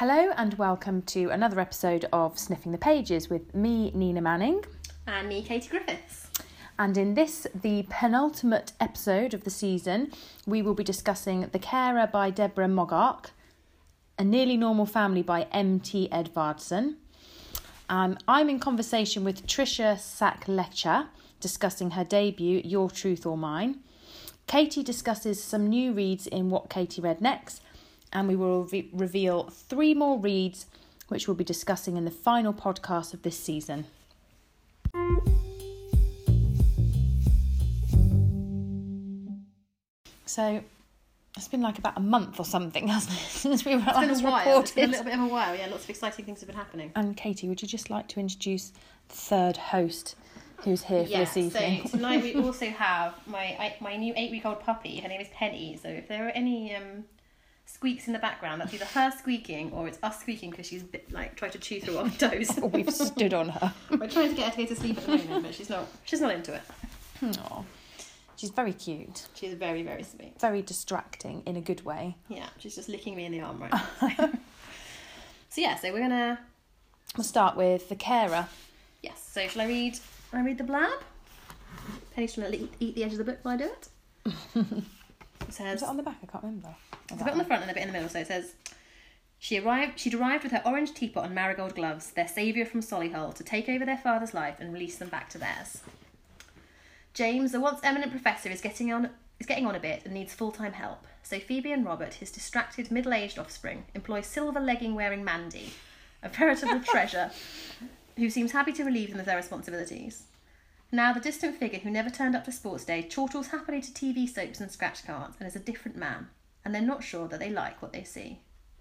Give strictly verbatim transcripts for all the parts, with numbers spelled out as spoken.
Hello and welcome to another episode of Sniffing the Pages with me, Nina Manning. And me, Katie Griffiths. And in this, the penultimate episode of the season, we will be discussing The Carer by Deborah Moggach, A Nearly Normal Family by M T Edvardsen. Um, I'm in conversation with Tricia Sack-Letcher, discussing her debut, Your Truth or Mine. Katie discusses some new reads in What Katie Read Next, and we will re- reveal three more reads, which we'll be discussing in the final podcast of this season. So, it's been like about a month or something, hasn't it, since we were last It's been a while. reported. It's been a little bit of a while, yeah. Lots of exciting things have been happening. And Katie, would you just like to introduce the third host who's here for Yes, this evening? so tonight we also have my my new eight-week-old puppy. Her name is Penny. So if there are any um, squeaks in the background, that's either her squeaking or it's us squeaking because she's a bit, like trying to chew through our toes. We've stood on her. We're trying to get her to go to sleep at the moment, but she's not. She's not into it. Aww. She's very cute. She's very, very sweet. Very distracting in a good way. Yeah, she's just licking me in the arm right now. So yeah, so we're gonna. We'll start with The Carer. Yes. So shall I read? Shall I read the blab? Penny's trying to eat, eat the edge of the book while I do it. It says. Is it on the back? I can't remember. It's a bit on the front and a bit in the middle. So it says, she arrived. She'd arrived with her orange teapot and marigold gloves, their saviour from Solihull, to take over their father's life and release them back to theirs. James, the once eminent professor, is getting on is getting on a bit and needs full-time help. So Phoebe and Robert, his distracted middle-aged offspring, employ silver legging-wearing Mandy, a veritable treasure, who seems happy to relieve them of their responsibilities. Now the distant figure who never turned up to sports day chortles happily to T V soaps and scratch cards and is a different man, and they're not sure that they like what they see.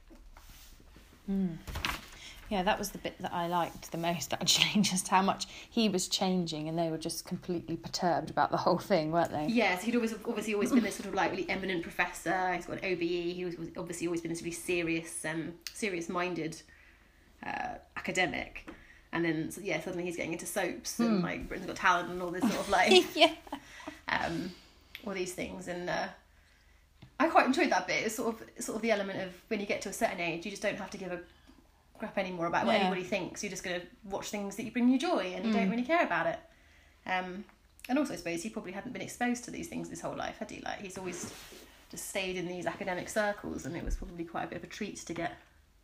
Mm. Yeah, that was the bit that I liked the most, actually, just how much he was changing and they were just completely perturbed about the whole thing, weren't they? Yes, he'd always obviously always been this sort of like really eminent professor. He's got an O B E. He was, was obviously always been this really serious, um, serious-minded uh, academic. And then, so, yeah, suddenly he's getting into soaps and, Mm. like, Britain's Got Talent and all this sort of, like... yeah. Um, all these things. And uh, I quite enjoyed that bit. It's sort of, sort of the element of when you get to a certain age, you just don't have to give a crap anymore about what Yeah. anybody thinks. You're just going to watch things that you bring you joy and you Mm. don't really care about it. Um, and also, I suppose, he probably hadn't been exposed to these things his whole life, had he? Like, he's always just stayed in these academic circles, and it was probably quite a bit of a treat to get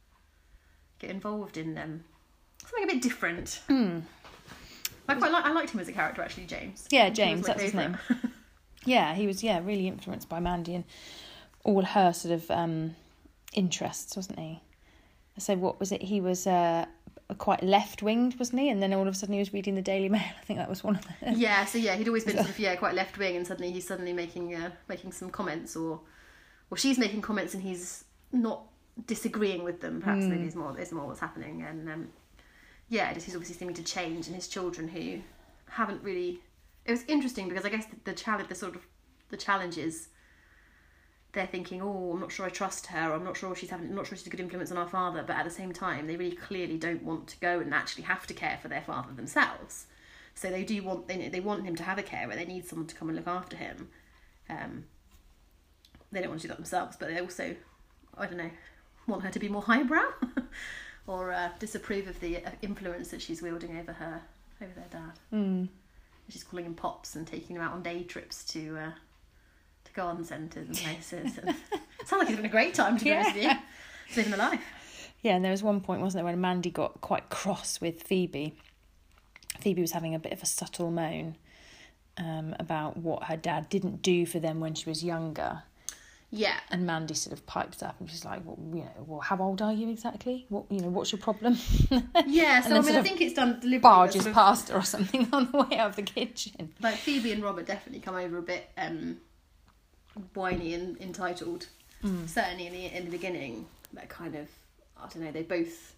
get involved in them. Something a bit different. Mm. I quite like. I liked him as a character, actually, James. Yeah, He was James, my that's his favourite. name. Yeah, he was, yeah, really influenced by Mandy and all her sort of um, interests, wasn't he? So what was it? He was uh, quite left-winged, wasn't he? And then all of a sudden he was reading the Daily Mail. I think that was one of the... Yeah, so yeah, he'd always been sort of yeah quite left wing, and suddenly he's suddenly making uh, making some comments, or or she's making comments, and he's not disagreeing with them. Perhaps Mm. maybe is more is more what's happening, and um, yeah, just he's obviously seeming to change, and his children who haven't really. It was interesting because I guess the, the challenge, the sort of the challenge is. They're thinking, oh, I'm not sure I trust her. Or I'm not sure she's having, I'm not sure she's a good influence on our father. But at the same time, they really clearly don't want to go and actually have to care for their father themselves. So they do want, they they want him to have a carer. They need someone to come and look after him. Um, they don't want to do that themselves, but they also, I don't know, want her to be more highbrow, or uh, disapprove of the uh, influence that she's wielding over her, over their dad. Mm. She's calling him pops and taking him out on day trips to. Uh, garden centres and places. And it sounds like he's having a great time, to be honest with you. He's living the life. Yeah, and there was one point, wasn't there, when Mandy got quite cross with Phoebe. Phoebe was having a bit of a subtle moan um, about what her dad didn't do for them when she was younger. Yeah. And Mandy sort of pipes up and she's like, well, you know, well, how old are you exactly? What, you know, what's your problem? Yeah, so I mean, I think it's done deliberately. Barges sort of, past her or something on the way out of the kitchen. Like, Phoebe and Robert definitely come over a bit um, whiny and entitled. Mm. Certainly in the, in the beginning, that kind of, I don't know, they both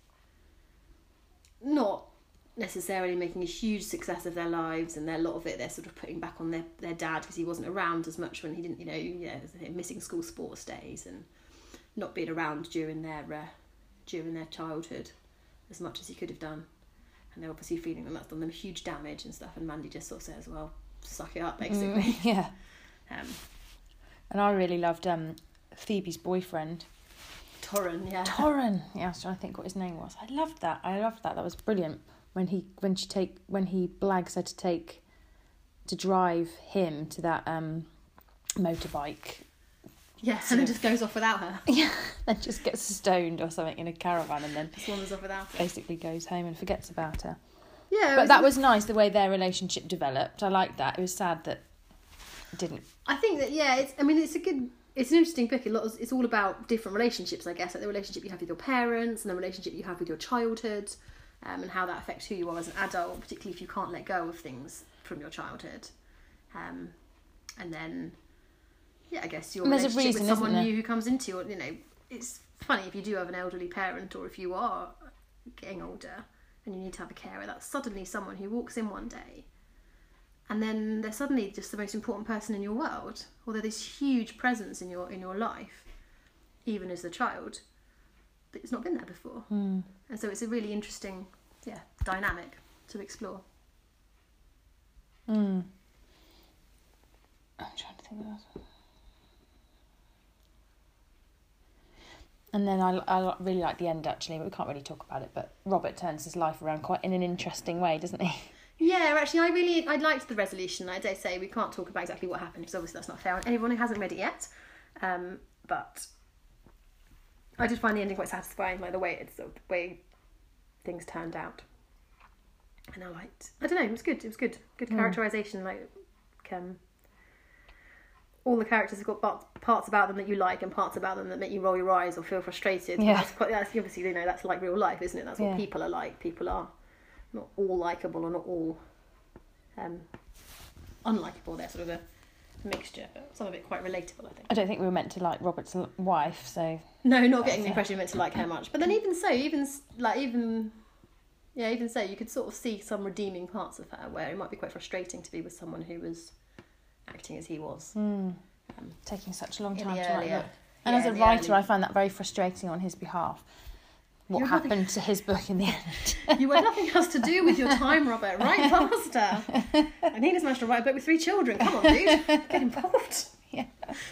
not necessarily making a huge success of their lives, and a lot of it they're sort of putting back on their, their dad because he wasn't around as much when he didn't, you know, you know, missing school sports days and not being around during their uh, during their childhood as much as he could have done, and they're obviously feeling that that's done them huge damage and stuff. And Mandy just sort of says, "Well, suck it up," basically. Mm, yeah. Um, and I really loved um, Phoebe's boyfriend. Torren, yeah. Torren. Yeah, I was trying to think what his name was. I loved that. I loved that. That was brilliant. When he when she take when he blags her to take to drive him to that um, motorbike. Yeah, and then just goes off without her. Yeah, and just gets stoned or something in a caravan, and then just wanders off without her. Basically goes home and forgets about her. Yeah, but was that was nice the way their relationship developed. I liked that. It was sad that it didn't. I think that yeah, it's. I mean, it's a good. It's an interesting book. A lot. Of, it's all about different relationships, I guess, like the relationship you have with your parents and the relationship you have with your childhood, um, and how that affects who you are as an adult, particularly if you can't let go of things from your childhood, um, and then. Yeah, I guess your relationship reason, with someone new who comes into your, you know, it's funny if you do have an elderly parent or if you are getting older and you need to have a carer, that's suddenly someone who walks in one day and then they're suddenly just the most important person in your world, or they're this huge presence in your in your life, even as a child, but it's not been there before. Mm. And so it's a really interesting, yeah, dynamic to explore. Mm. I'm trying to think of that. And then I, I really like the end, actually, but we can't really talk about it. But Robert turns his life around quite in an interesting way, doesn't he? Yeah, actually, I really I liked the resolution. I dare say we can't talk about exactly what happened because obviously that's not fair on anyone who hasn't read it yet. Um, but I did find the ending quite satisfying, like the way it's the way things turned out. And I liked. I don't know. It was good. It was good. Good characterization. Mm. Like, um, all the characters have got parts about them that you like and parts about them that make you roll your eyes or feel frustrated. Yeah. That's, quite, that's obviously, you know, that's like real life, isn't it? That's what yeah. people are like. People are not all likeable or not all um, unlikable. They're sort of a mixture, but some of it quite relatable, I think. I don't think we were meant to like Robert's wife, so no, not getting the impression we're meant to like her much. But then even so, even like even yeah, even so, you could sort of see some redeeming parts of her where it might be quite frustrating to be with someone who was acting as he was. Mm. Um, taking such a long time to earlier, write a book. And yeah, as a writer, early... I find that very frustrating on his behalf. What happened nothing... to his book in the end? You had nothing else to do with your time, Robert. Write faster. And he just managed to write a book with three children. Come on, dude. Get involved. Yeah.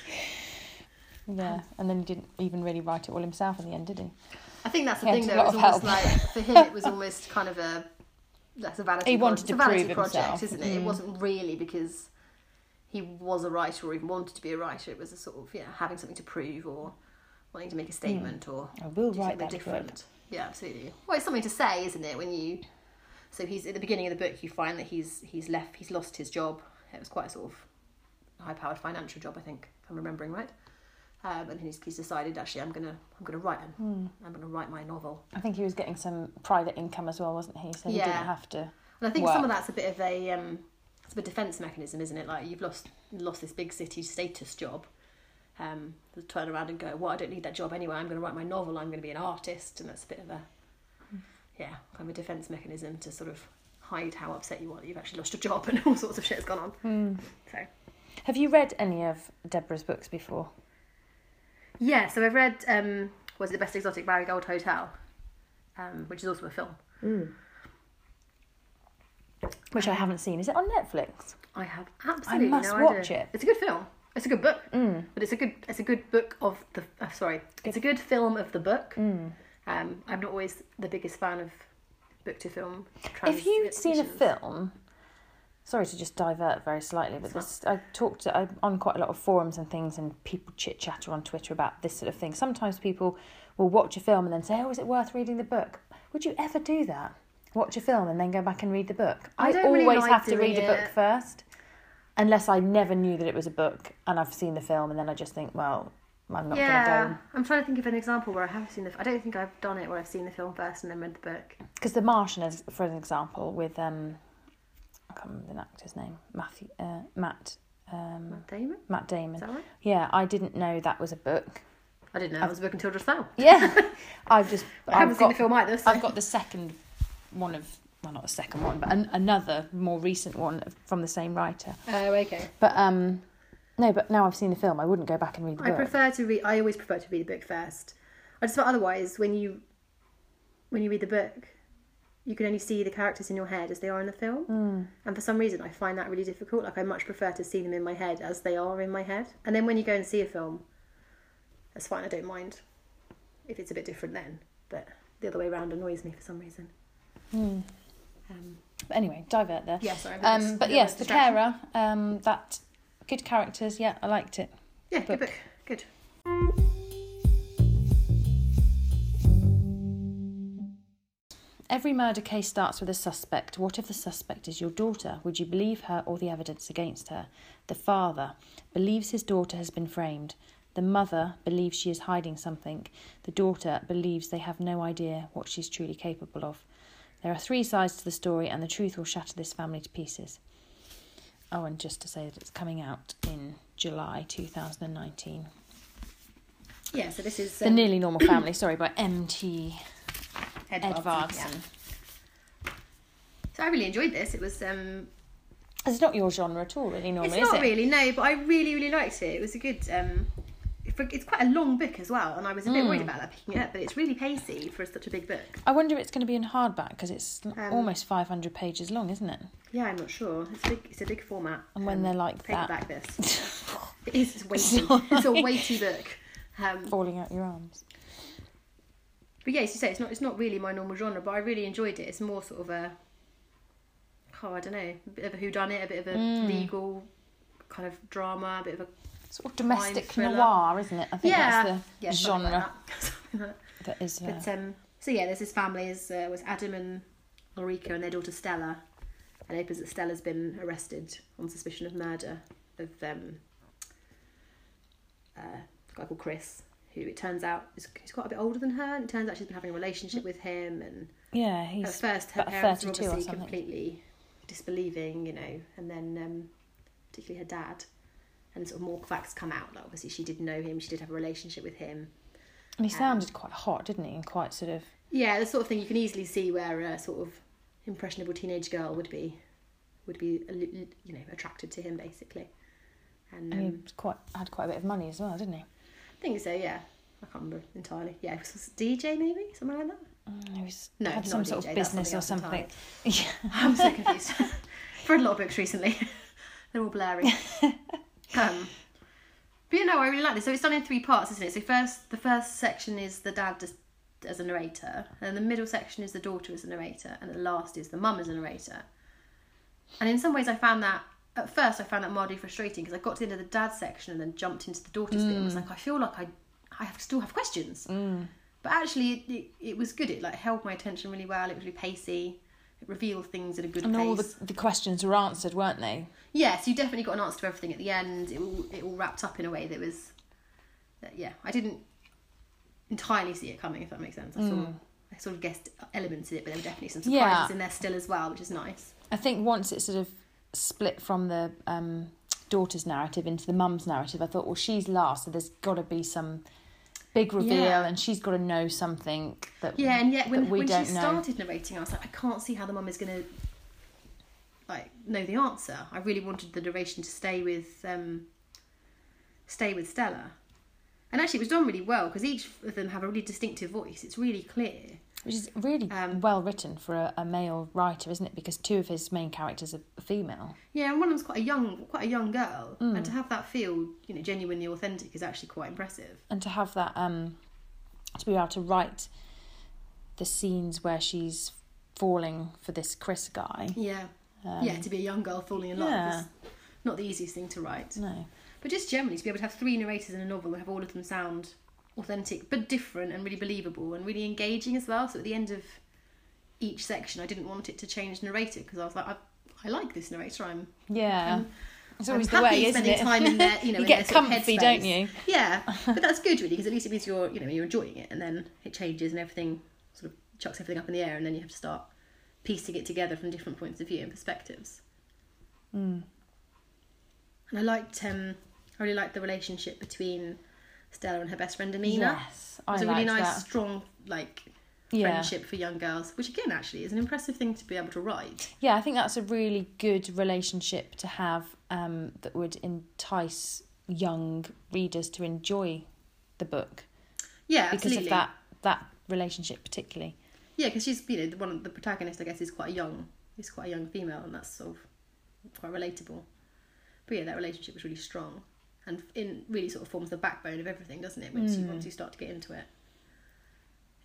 Yeah, and then he didn't even really write it all himself in the end, did he? I think that's the he thing, though. It was almost like, for him, it was almost kind of a... That's a vanity, he wanted pro- to a vanity prove project, himself. isn't it? Mm. It wasn't really because he was a writer or even wanted to be a writer. It was a sort of, yeah, having something to prove or wanting to make a statement mm. or I will do write something that different. Book. Yeah, absolutely. Well, it's something to say, isn't it? When you, so he's at the beginning of the book, you find that he's he's left, he's lost his job. It was quite a sort of high-powered financial job, I think, if I'm remembering right. Um, and he's, he's decided, actually, I'm gonna I'm gonna write him. Mm. I'm gonna write my novel. I think he was getting some private income as well, wasn't he? So he yeah. didn't have to. And I think work. some of that's a bit of a um, it's a defence mechanism, isn't it? Like you've lost lost this big city status job. Um, to turn around and go, well, I don't need that job anyway. I'm going to write my novel. I'm going to be an artist, and that's a bit of a, yeah, kind of a defence mechanism to sort of hide how upset you are that you've actually lost your job and all sorts of shit has gone on. Mm. So, have you read any of Deborah's books before? Yeah, so I've read um, was it The Best Exotic Marigold Hotel, um, which is also a film. Mm. Which I haven't seen. Is it on Netflix? I have absolutely I must no watch idea. it. It's a good film. It's a good book, mm. but it's a good it's a good book of the uh, sorry. It's a good film of the book. Mm. Um, I'm not always the biggest fan of book to film. If you've seen a film, sorry to just divert very slightly, but this I talked to, I'm on quite a lot of forums and things, and people chit chatter on Twitter about this sort of thing. Sometimes people will watch a film and then say, "Oh, is it worth reading the book?" Would you ever do that? Watch a film and then go back and read the book? I, I don't always really like have to read it. a book first. Unless I never knew that it was a book and I've seen the film and then I just think, well, I'm not yeah, going to go. I'm trying to think of an example where I have seen the... I don't think I've done it where I've seen the film first and then read the book. Because The Martian, is, for an example, with... Um, I can't remember the actor's name. Matthew, uh, Matt... Um, Matt Damon? Matt Damon. Is that right? Yeah, I didn't know that was a book. I didn't know that was a book until just now. Yeah. I've just... I haven't I've seen got, the film either. So. I've got the second one of... Well, not the second one, but an, another more recent one from the same writer. Oh, okay. But um, no, but now I've seen the film, I wouldn't go back and read the I book. I prefer to read. I always prefer to read the book first. I just felt otherwise when you when you read the book, you can only see the characters in your head as they are in the film, mm. and for some reason I find that really difficult. Like I much prefer to see them in my head as they are in my head. And then when you go and see a film, that's fine. I don't mind. if it's a bit different then. But the other way around annoys me for some reason. Mm. Um, But anyway, divert there. yeah, sorry. Um, but yes, the carer, um, that good characters. Yeah, I liked it. Yeah, book. good book. Good. Every murder case starts with a suspect. What if the suspect is your daughter? Would you believe her or the evidence against her? The father believes his daughter has been framed. The mother believes she is hiding something. The daughter believes they have no idea what she's truly capable of. There are three sides to the story, and the truth will shatter this family to pieces. Oh, and just to say that it's coming out in July two thousand nineteen. Yeah, so this is... The Um, Nearly Normal Family, sorry, by M T Edvardsen. Edvardsen. Yeah. So I really enjoyed this. It was... Um, It's not your genre at all, really, normally, it's is not it? really, no, but I really, really liked it. It was a good... Um, it's quite a long book as well, and I was a bit Mm. worried about that picking it up, but it's really pacey for such a big book. I wonder if it's going to be in hardback, because it's Um, almost five hundred pages long, isn't it? Yeah, I'm not sure. It's a big, it's a big format. And when um, they're like that. paperback this. It is it's weighty. Sorry. It's a weighty book. Um, Falling out your arms. but yeah, as you say, it's not it's not really my normal genre, but I really enjoyed it. It's more sort of a, oh, I don't know, a bit of a whodunit, a bit of a Mm. legal kind of drama, a bit of a Sort of domestic thriller. noir, isn't it? I think yeah, that's the yeah, something genre like that. Something like that. that is... Uh, But um, so yeah, there's this family is uh, was Adam and Ulrika and their daughter Stella, and it opens that Stella's been arrested on suspicion of murder of um, uh, a guy called Chris, who it turns out is he's quite a bit older than her, and it turns out she's been having a relationship with him, and yeah, at he's first her about parents were thirty-two or obviously something. completely disbelieving, you know, and then um, particularly her dad, and sort of more facts come out. Like obviously she did know him, she did have a relationship with him. And he um, sounded quite hot, didn't he? And quite sort of... Yeah, the sort of thing you can easily see where a sort of impressionable teenage girl would be, would be, you know, attracted to him basically. And, um, And he was quite had quite a bit of money as well, didn't he? I think so. Yeah, I can't remember entirely. Yeah, it was D J maybe, something like that. Mm, he was No, had not some a sort D J, of that's business or something something. else Yeah. I'm so confused. I've read a lot of books recently. They're all blurry. um, but yeah, no, I really like this. So it's done in three parts, isn't it? So first, the first section is the dad as, as a narrator, and the middle section is the daughter as a narrator, and the last is the mum as a narrator. And in some ways, I found that at first I found that mildly frustrating because I got to the end of the dad section and then jumped into the daughter's bit and was like, I feel like I, I have, still have questions. Mm. But actually, it, it, it was good. It like held my attention really well. It was really pacey. It revealed things at a good And pace. all the, the questions were answered, weren't they? Yes, you definitely got an answer to everything at the end. It all it all wrapped up in a way that was, that, yeah, I didn't entirely see it coming. If that makes sense, I Mm. sort of, I sort of guessed elements of it, but there were definitely some surprises Yeah. in there still as well, which is nice. I think once it sort of split from the um, daughter's narrative into the mum's narrative, I thought, well, she's last, so there's got to be some big reveal, Yeah. and she's got to know something that Yeah, and yet when that we when don't she know. started narrating, I was like, I can't see how the mum is going to like know the answer. I really wanted the narration to stay with um, stay with Stella, and actually it was done really well because each of them have a really distinctive voice. It's really clear. Which is really Um, well written for a, a male writer, isn't it? Because two of his main characters are female. Yeah, and one of them's quite a young, quite a young girl, Mm. and to have that feel, you know, genuinely authentic is actually quite impressive. And to have that, um, to be able to write the scenes where she's falling for this Chris guy. Yeah, Um, yeah, to be a young girl falling in love yeah. is not the easiest thing to write. No. But just generally to be able to have three narrators in a novel and have all of them sound authentic but different and really believable and really engaging as well. So at the end of each section, I didn't want it to change narrator because I was like, I, I like this narrator. I'm Yeah. I'm, It's I'm always the happy way, isn't spending it? time in their, you know, you in get their sort of comfy, headspace. don't you? Yeah, but that's good really because at least it means you're, you know, you're enjoying it, and then it changes and everything sort of chucks everything up in the air, and then you have to start piecing it together from different points of view and perspectives. Mm. And I liked, um, I really liked the relationship between Stella and her best friend Amina. Yes, It I was a really liked nice, that. strong, like Yeah. friendship for young girls, which again actually is an impressive thing to be able to write. Yeah, I think that's a really good relationship to have um, that would entice young readers to enjoy the book Yeah, because absolutely. of that that relationship particularly. Yeah, because she's, you know, the one of the protagonist, I guess, is quite a young, is quite a young female, and that's sort of quite relatable. But yeah, that relationship was really strong, and in really sort of forms the backbone of everything, doesn't it? Once you Mm. once you start to get into it.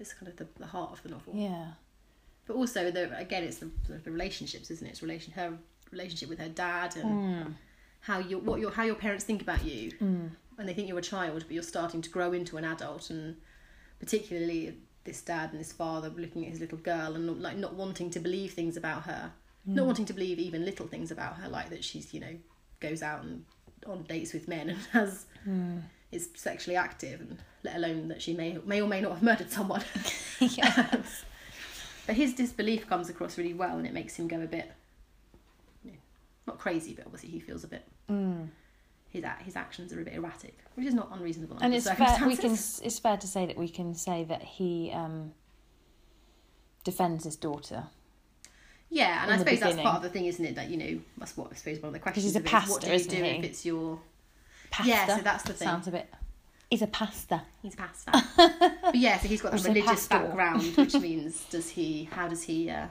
It's kind of the, the heart of the novel. Yeah. But also, the, again, it's the, the relationships, isn't it? It's relation her relationship with her dad and Mm. how you what your how your parents think about you, Mm. and they think you're a child, but you're starting to grow into an adult, and particularly this dad and this father looking at his little girl and like not wanting to believe things about her, Mm. not wanting to believe even little things about her, like that she's, you know, goes out and on dates with men and has Mm. is sexually active, and let alone that she may may or may not have murdered someone. Yeah. But his disbelief comes across really well, and it makes him go a bit, you know, not crazy, but obviously he feels a bit. Mm. His his actions are a bit erratic, which is not unreasonable. And Under it's the fair. We circumstances. can. It's fair to say that we can say that he um, defends his daughter. Yeah, and in I the suppose that's beginning. part of the thing, isn't it? That, you know, that's what I suppose one of the questions he's a of it is, pastor, what do you isn't do he? if it's your Pasta. Yeah, so that's the thing. Sounds a bit. He's a pasta. he's a pastor. But yeah, so he's got that He's a religious pastor. background, which means does he? How does he? Uh,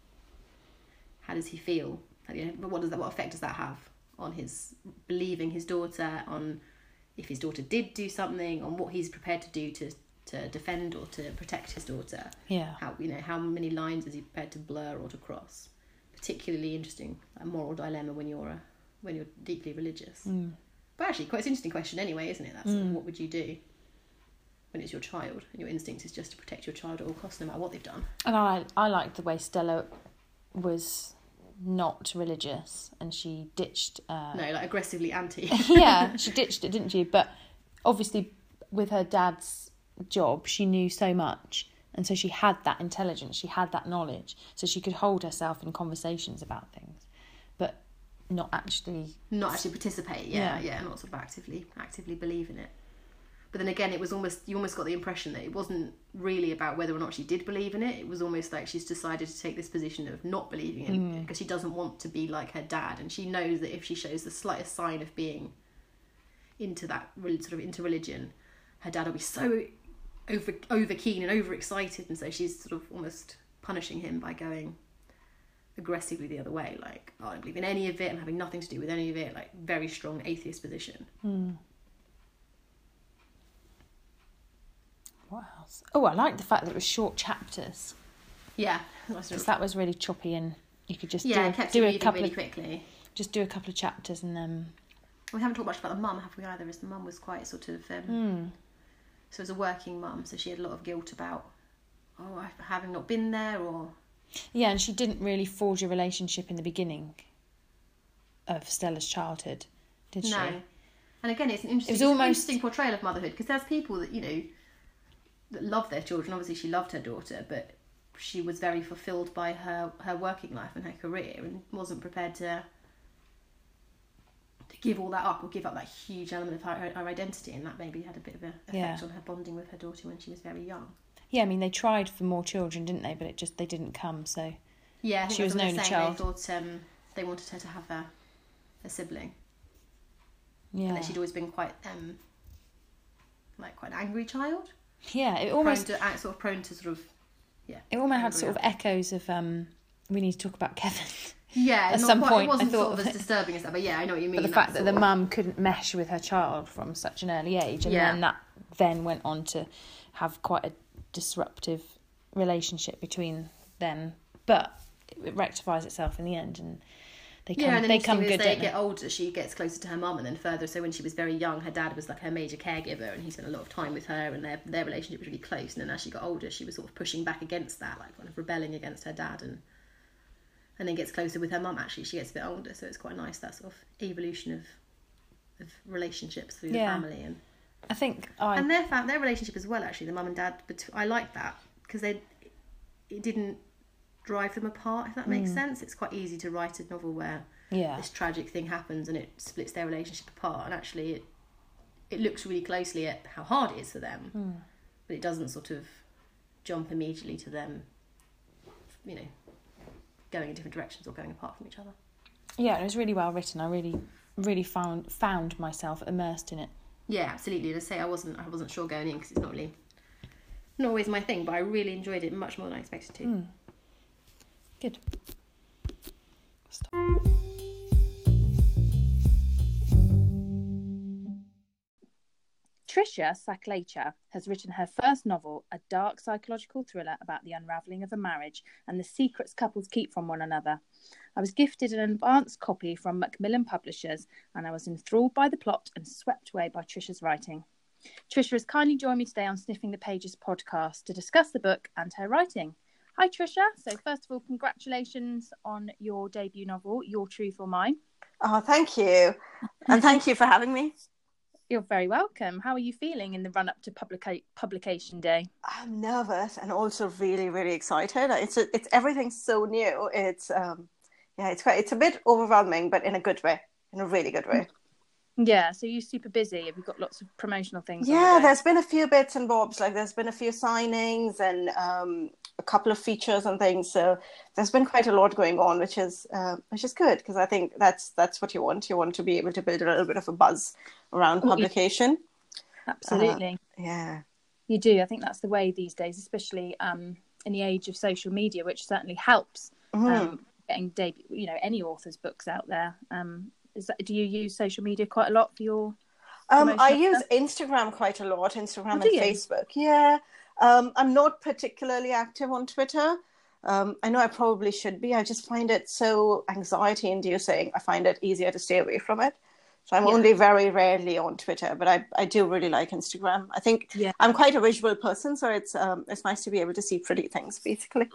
how does he feel? Like, you know, but what does that? What effect does that have on his believing his daughter? On if his daughter did do something? On what he's prepared to do to to defend or to protect his daughter? Yeah. How, you know, how many lines is he prepared to blur or to cross? Particularly interesting, a moral dilemma when you're a, when you're deeply religious. Mm. But actually, quite an interesting question anyway, isn't it? That's Mm. what would you do when it's your child and your instinct is just to protect your child at all costs, no matter what they've done. And I I liked the way Stella was not religious, and she ditched. Uh, No, like aggressively anti. yeah, she ditched it, didn't she? But obviously, with her dad's job, she knew so much, and so she had that intelligence, she had that knowledge, so she could hold herself in conversations about things, but not actually. Not actually participate. Yeah, Yeah. yeah, not sort of actively actively believe in it. But then again, it was almost you almost got the impression that it wasn't really about whether or not she did believe in it. It was almost like she's decided to take this position of not believing in it because she doesn't want to be like her dad, and she knows that if she shows the slightest sign of being into that re- sort of into religion, her dad will be so over over keen and over excited, and so she's sort of almost punishing him by going aggressively the other way, like, oh, I don't believe in any of it, I'm having nothing to do with any of it, like very strong atheist position. Mm. What else? Oh, I like the fact that it was short chapters, Yeah, that was sort because of- that was really choppy, and you could just yeah, do, it kept do it a moving couple really of quickly. just do a couple of chapters and then. We haven't talked much about the mum, have we either? As the mum was quite sort of um, Mm. so as a working mum, so she had a lot of guilt about oh I- having not been there, or Yeah, and she didn't really forge a relationship in the beginning of Stella's childhood, did she? no. And again, it's an interesting, was it's an almost- interesting portrayal of motherhood, because there's people that, you know, that love their children. Obviously, she loved her daughter, but she was very fulfilled by her, her working life and her career, and wasn't prepared to to give all that up, or give up that huge element of her, her identity, and that maybe had a bit of an effect Yeah. on her bonding with her daughter when she was very young. Yeah, I mean, they tried for more children, didn't they? But it just, they didn't come, so... Yeah, I think She was that's what an they're only saying. child. They thought um, they wanted her to have a, a sibling, Yeah. and that she'd always been quite um, like quite an angry child. Yeah, it almost... prone to, act- sort of prone to sort of yeah. It almost had angry sort of echoes of, um, we need to talk about Kevin. Yeah, At not some quite, point, it wasn't I thought sort of of as disturbing as that, but yeah, I know what you mean. But the fact that the sort of- mum couldn't mesh with her child from such an early age, and Yeah. then that then went on to have quite a disruptive relationship between them. But it rectifies itself in the end, and they come yeah, and then they come interesting good. as they don't get older, she gets closer to her mum, and then further. So when she was very young, her dad was like her major caregiver, and he spent a lot of time with her, and their their relationship was really close. And then as she got older, she was sort of pushing back against that, like kind of rebelling against her dad, and and then gets closer with her mum. Actually, she gets a bit older, so it's quite nice, that sort of evolution of of relationships through Yeah. the family, and I think I and their fam- their relationship as well. Actually, the mum and dad, but I like that because they it didn't drive them apart. If that makes Mm. sense, it's quite easy to write a novel where yeah this tragic thing happens and it splits their relationship apart, and actually it it looks really closely at how hard it is for them, Mm. but it doesn't sort of jump immediately to them, you know, going in different directions or going apart from each other. yeah it was really well written. I really really found found myself immersed in it. Yeah, absolutely. And I say I wasn't I wasn't sure going in because it's not really not always my thing, but I really enjoyed it much more than I expected to. Mm. Good. Trisha Saklecha has written her first novel, a dark psychological thriller about the unravelling of a marriage and the secrets couples keep from one another. I was gifted an advance copy from Macmillan Publishers, and I was enthralled by the plot and swept away by Trisha's writing. Trisha has kindly joined me today on Sniffing the Pages podcast to discuss the book and her writing. Hi, Trisha. So first of all, congratulations on your debut novel, Your Truth or Mine. Oh, thank you. And thank you for having me. You're very welcome. How are you feeling in the run-up to publica- publication day? I'm nervous and also really, really excited. It's a, it's everything's so new. It's um, yeah, it's quite, it's a bit overwhelming, but in a good way, in a really good way. Yeah. So you're super busy. Have you got lots of promotional things? Yeah, there's been a few bits and bobs. Like there's been a few signings and um, a couple of features and things. So there's been quite a lot going on, which is uh, which is good because I think that's that's what you want. You want to be able to build a little bit of a buzz around publication. Absolutely. Uh, yeah. You do. I think that's the way these days, especially um, in the age of social media, which certainly helps Mm-hmm. um, getting debut, you know, any author's books out there. Um, is that, do you use social media quite a lot for your? Um, I stuff? use Instagram quite a lot, Instagram Oh, and do you? Facebook. Yeah. Um, I'm not particularly active on Twitter. Um, I know I probably should be. I just find it so anxiety inducing. I find it easier to stay away from it. So I'm Yeah. only very rarely on Twitter, but I, I do really like Instagram. I think Yeah. I'm quite a visual person, so it's um, it's nice to be able to see pretty things, basically.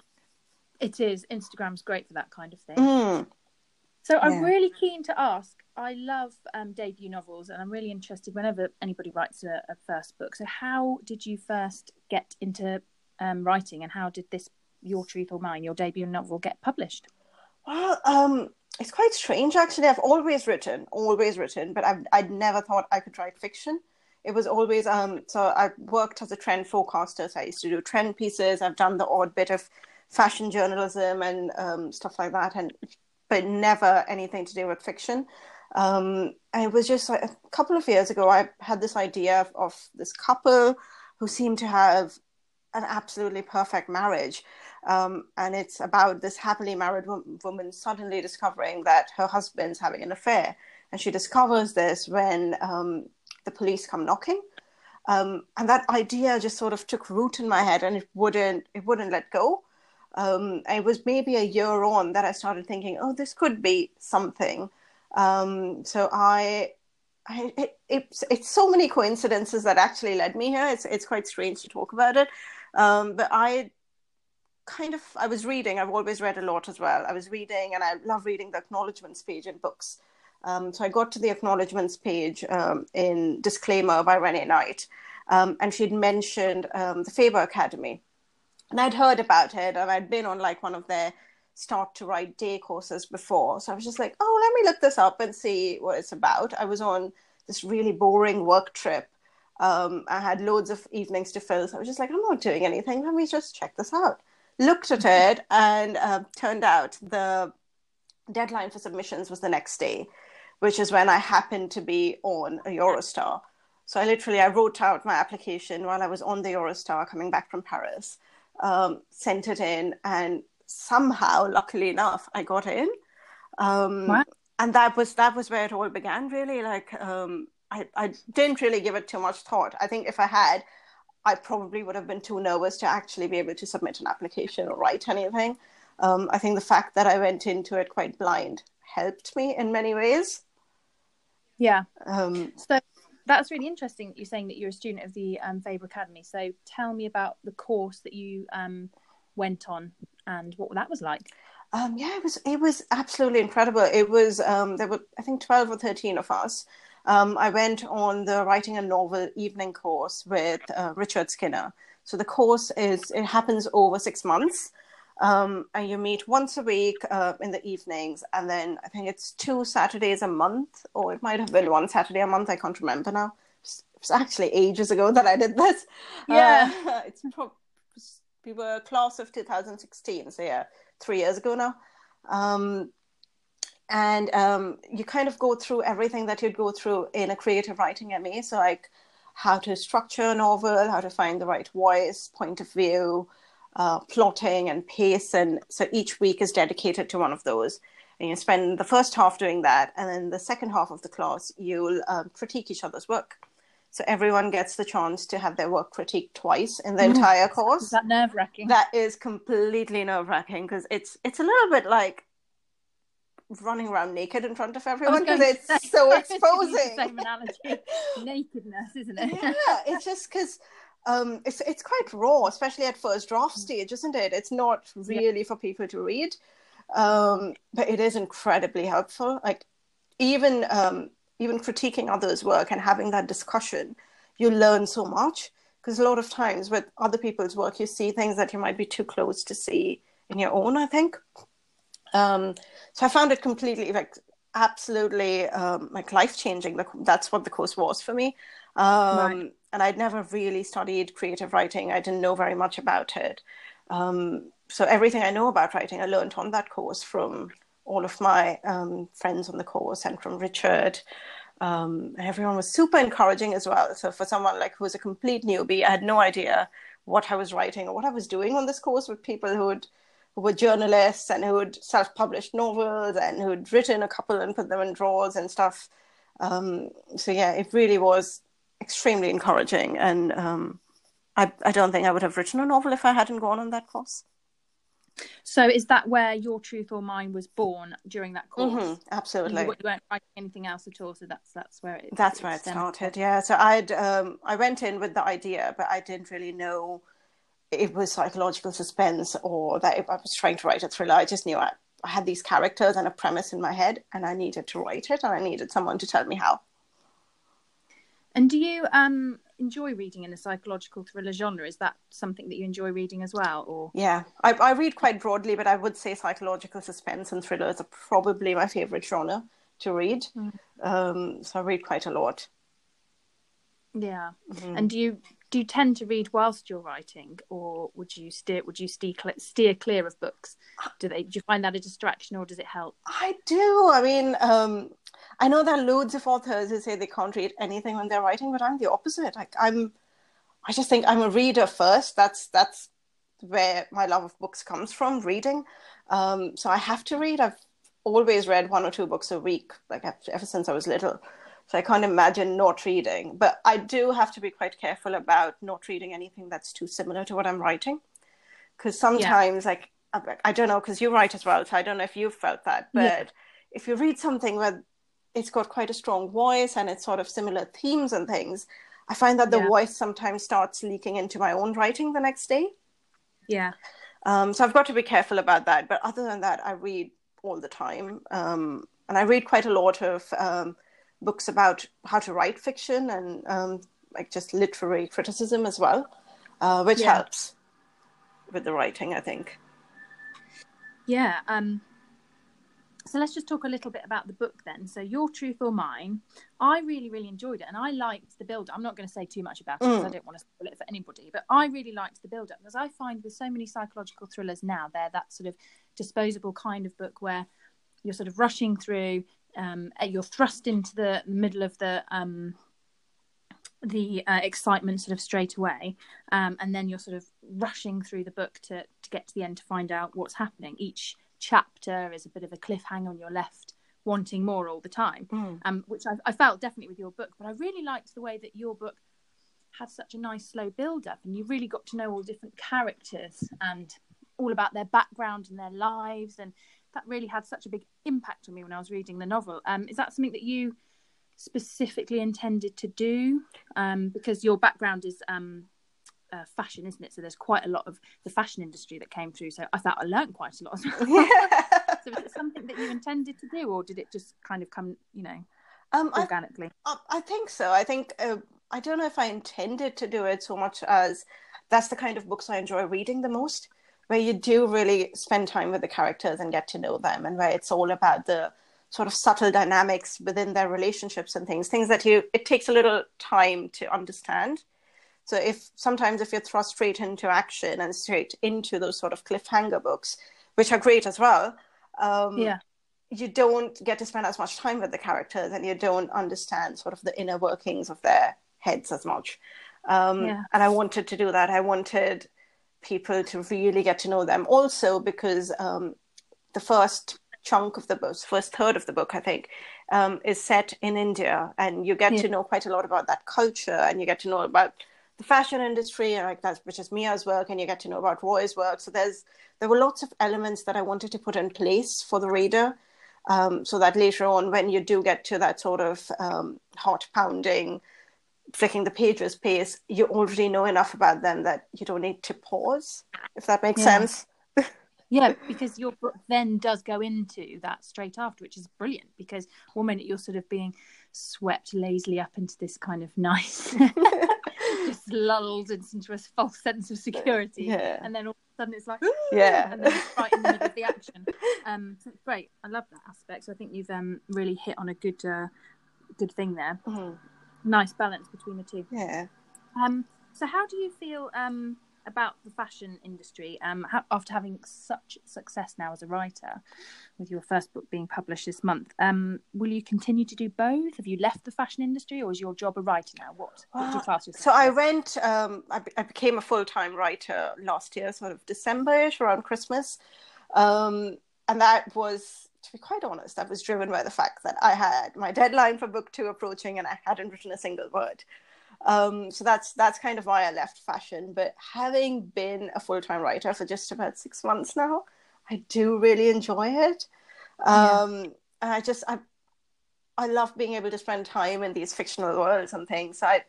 It is. Instagram's great for that kind of thing. Mm. So I'm Yeah. really keen to ask. I love um, debut novels, and I'm really interested whenever anybody writes a, a first book. So how did you first get into um, writing, and how did this Your Truth or Mine, your debut novel, get published? Well, um, it's quite strange, actually. I've always written, always written, but I've, I'd never thought I could write fiction. It was always, um, so I worked as a trend forecaster, so I used to do trend pieces. I've done the odd bit of fashion journalism and um, stuff like that, and but never anything to do with fiction. Um, and it was just like a couple of years ago, I had this idea of, of this couple who seemed to have an absolutely perfect marriage. Um, and it's about this happily married wo- woman suddenly discovering that her husband's having an affair. And she discovers this when um, the police come knocking. Um, and that idea just sort of took root in my head, and it wouldn't, it wouldn't let go. Um, it was maybe a year on that I started thinking, oh, this could be something. Um, so I, I it, it's, it's so many coincidences that actually led me here. It's, it's quite strange to talk about it. Um, but I kind of, I was reading, I've always read a lot as well. I was reading, and I love reading the acknowledgements page in books. Um, so I got to the acknowledgements page um, in Disclaimer by Renee Knight. Um, and she'd mentioned um, the Faber Academy. And I'd heard about it, and I'd been on like one of their start to write day courses before. So I was just like, oh, let me look this up and see what it's about. I was on this really boring work trip. Um, I had loads of evenings to fill. So I was just like, I'm not doing anything. Let me just check this out. Looked at it, and uh, turned out the deadline for submissions was the next day, which is when I happened to be on a Eurostar. So I literally, I wrote out my application while I was on the Eurostar coming back from Paris. Um, sent it in, and somehow, luckily enough, I got in. Um, Wow. And that was that was where it all began, really. Like, um, I, I didn't really give it too much thought. I think if I had, I probably would have been too nervous to actually be able to submit an application or write anything. Um, I think the fact that I went into it quite blind helped me in many ways. Yeah. Um, So that's really interesting that you're saying that you're a student of the um, Faber Academy. So tell me about the course that you um, went on and what that was like. Um, yeah, it was it was absolutely incredible. It was um, there were I think twelve or thirteen of us. Um, I went on the writing a novel evening course with uh, Richard Skinner. So the course is it happens over six months, um, and you meet once a week uh, in the evenings, and then I think it's two Saturdays a month, or it might have been one Saturday a month. I can't remember now. It was actually ages ago that I did this. Yeah, uh, it's pro- we were a class of two thousand sixteen, so yeah. Three years ago now. Um, and um, you kind of go through everything that you'd go through in a creative writing M A. So like how to structure a novel, how to find the right voice, point of view, uh, plotting and pace. And so each week is dedicated to one of those. And you spend the first half doing that. And then the second half of the class, you'll um, critique each other's work. So everyone gets the chance to have their work critiqued twice in the entire course. Is that nerve-wracking? That is completely nerve-wracking because it's it's a little bit like running around naked in front of everyone because it's say, so exposing. The same analogy. Nakedness, isn't it? Yeah, it's just because um, it's it's quite raw, especially at first draft stage, isn't it? It's not really yeah. for people to read, um, but it is incredibly helpful. Like even um, even critiquing others' work and having that discussion, you learn so much. Because a lot of times with other people's work, you see things that you might be too close to see in your own, I think. Um, so I found it completely, like, absolutely, um, like, life-changing. That's what the course was for me. Um, right. And I'd never really studied creative writing. I didn't know very much about it. Um, so everything I know about writing, I learned on that course from all of my um, friends on the course and from Richard. Um, and everyone was super encouraging as well. So for someone like who was a complete newbie, I had no idea what I was writing or what I was doing on this course with people who would who were journalists and who had self-published novels and who had written a couple and put them in drawers and stuff. Um, so yeah, it really was extremely encouraging. And um, I, I don't think I would have written a novel if I hadn't gone on that course. So is that where Your Truth or Mine was born during that course? Mm-hmm, absolutely. You, you weren't writing anything else at all, so that's that's where it That's it where it started, yeah. So I'd um, I went in with the idea, but I didn't really know it was psychological suspense or that I was trying to write a thriller. I just knew I, I had these characters and a premise in my head and I needed to write it and I needed someone to tell me how. And do you um, enjoy reading in the psychological thriller genre? Is that something that you enjoy reading as well? Or Yeah, I, I read quite broadly, but I would say psychological suspense and thrillers are probably my favourite genre to read. Mm. Um, so I read quite a lot. Yeah. Mm-hmm. And do you do you tend to read whilst you're writing, or would you steer would you steer steer clear of books? Do they do you find that a distraction, or does it help? I do. I mean, um, I know there are loads of authors who say they can't read anything when they're writing, but I'm the opposite. Like I'm, I just think I'm a reader first. That's that's where my love of books comes from, reading. Um, so I have to read. I've always read one or two books a week, like ever since I was little. So I can't imagine not reading. But I do have to be quite careful about not reading anything that's too similar to what I'm writing. Because sometimes, yeah. like, I don't know, because you write as well, so I don't know if you've felt that. But yeah. if you read something where it's got quite a strong voice and it's sort of similar themes and things, I find that the yeah. voice sometimes starts leaking into my own writing the next day. Yeah. Um, so I've got to be careful about that. But other than that, I read all the time. Um, and I read quite a lot of um, books about how to write fiction and um, like just literary criticism as well, uh, which yeah. helps with the writing, I think. Yeah. Um, so let's just talk a little bit about the book then. So Your Truth or Mine, I really, really enjoyed it. And I liked the build. I'm not going to say too much about it because mm. I don't want to spoil it for anybody. But I really liked the build-up because I find with so many psychological thrillers now, they're that sort of disposable kind of book where you're sort of rushing through, um, you're thrust into the middle of the... Um, the uh, excitement sort of straight away, um, and then you're sort of rushing through the book to, to get to the end to find out what's happening. Each chapter is a bit of a cliffhanger and you're left wanting more all the time, mm. um, which I, I felt definitely with your book. But I really liked the way that your book had such a nice slow build-up and you really got to know all different characters and all about their background and their lives, and that really had such a big impact on me when I was reading the novel. Um, is that something that you specifically intended to do, um, because your background is um, uh, fashion, isn't it? So there's quite a lot of the fashion industry that came through. So I thought I learned quite a lot as well. Yeah. So is it something that you intended to do, or did it just kind of come, you know, um, organically? I, I think so. I think uh, I don't know if I intended to do it so much as that's the kind of books I enjoy reading the most, where you do really spend time with the characters and get to know them, and where it's all about the sort of subtle dynamics within their relationships and things, things that you, it takes a little time to understand. So if sometimes if you're thrust straight into action and straight into those sort of cliffhanger books, which are great as well, um, yeah. you don't get to spend as much time with the characters and you don't understand sort of the inner workings of their heads as much. Um, yeah. And I wanted to do that. I wanted people to really get to know them. Also because um, the first chunk of the book, first third of the book, I think, um, is set in India, and you get Yeah. to know quite a lot about that culture, and you get to know about the fashion industry, and like that's which is Mia's work, and you get to know about Roy's work. So there's there were lots of elements that I wanted to put in place for the reader, um, so that later on, when you do get to that sort of um, heart pounding, flicking the pages pace, you already know enough about them that you don't need to pause, if that makes Yeah. sense. Yeah, because your book then does go into that straight after, which is brilliant, because one minute you're sort of being swept lazily up into this kind of nice, just lulled into a false sense of security. Yeah. And then all of a sudden it's like, Yeah. and then it's right in the middle of the action. Um, so it's great. I love that aspect. So I think you've um, really hit on a good, uh, good thing there. Mm-hmm. Nice balance between the two. Yeah. Um, so how do you feel um, about the fashion industry um, ha- after having such success now as a writer, with your first book being published this month? Um, will you continue to do both? Have you left the fashion industry, or is your job a writer now? What, what do you class yourself So I as? went, um, I, be- I became a full-time writer last year, sort of December-ish, around Christmas. Um, and that was, to be quite honest, that was driven by the fact that I had my deadline for book two approaching and I hadn't written a single word. Um, so that's that's kind of why I left fashion. But having been a full-time writer for just about six months now, I do really enjoy it. Um, Yeah. And I just, I, I love being able to spend time in these fictional worlds and things. I,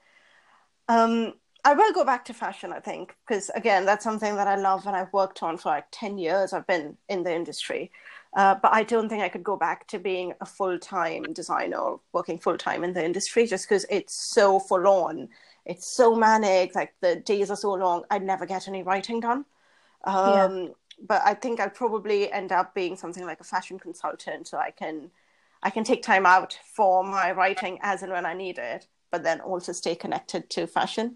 um, I will go back to fashion, I think, because again, that's something that I love and I've worked on for like ten years. I've been in the industry. Uh, but I don't think I could go back to being a full-time designer, working full-time in the industry, just because it's so full on. It's so manic, like the days are so long, I'd never get any writing done. Um, Yeah. But I think I'd probably end up being something like a fashion consultant, so I can, I can take time out for my writing as and when I need it, but then also stay connected to fashion.